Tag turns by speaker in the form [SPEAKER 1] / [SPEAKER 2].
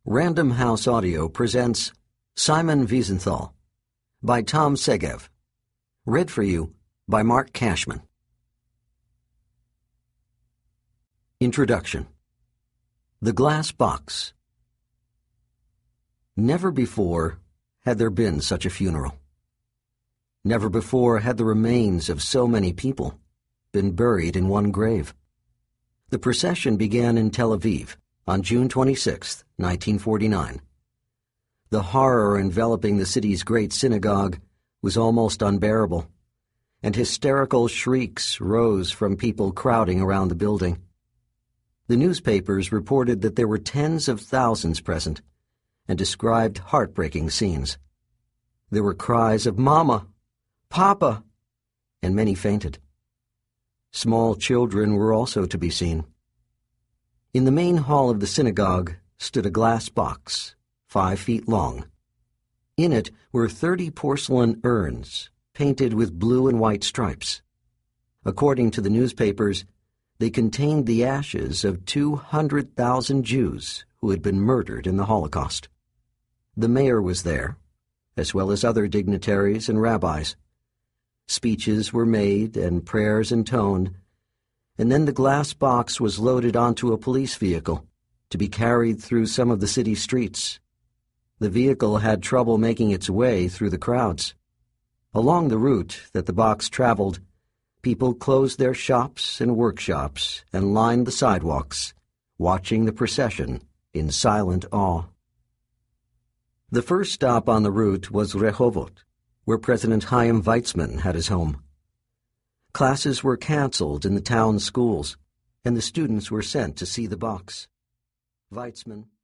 [SPEAKER 1] Random House Audio presents Simon Wiesenthal by Tom Segev. Read for you by Mark Cashman. Introduction. The Glass Box. Never before had there been such a funeral. Never before had the remains of so many people been buried in one grave. The procession began in Tel Aviv on June 26, 1949. The horror enveloping the city's great synagogue was almost unbearable, and hysterical shrieks rose from people crowding around the building. The newspapers reported that there were tens of thousands present and described heartbreaking scenes. There were cries of "Mama! Papa!" and many fainted. Small children were also to be seen. In the main hall of the synagogue stood a glass box, 5 feet long. In it were 30 porcelain urns, painted with blue and white stripes. According to the newspapers, they contained the ashes of 200,000 Jews who had been murdered in the Holocaust. The mayor was there, as well as other dignitaries and rabbis. Speeches were made and prayers intoned, and then the glass box was loaded onto a police vehicle to be carried through some of the city streets. The vehicle had trouble making its way through the crowds. Along the route that the box traveled, people closed their shops and workshops and lined the sidewalks, watching the procession in silent awe. The first stop on the route was Rehovot, where President Chaim Weizmann had his home. Classes were canceled in the town schools, and the students were sent to see the box. Weizmann